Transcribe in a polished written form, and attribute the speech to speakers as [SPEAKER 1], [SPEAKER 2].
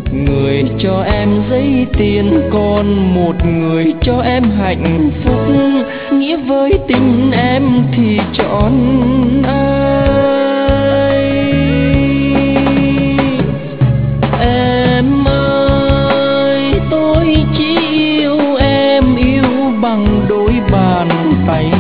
[SPEAKER 1] người cho em giấy tiền, còn một người cho em hạnh phúc. Nghĩa với tình em thì chọn ai? Em ơi, tôi chỉ yêu em, yêu bằng đôi bàn tay